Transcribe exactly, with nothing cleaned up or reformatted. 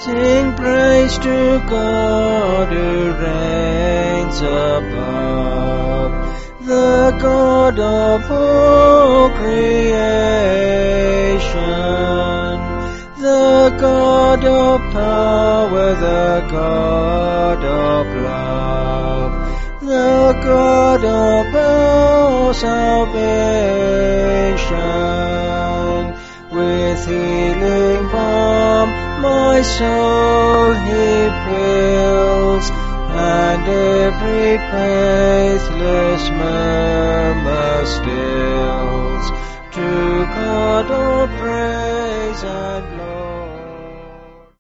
Sing praise to God who reigns above, the God of all creation, the God of power, the God of love, the God of all salvation. With healing balm my soul he fills, and every faithless murmur stills. To God all praise and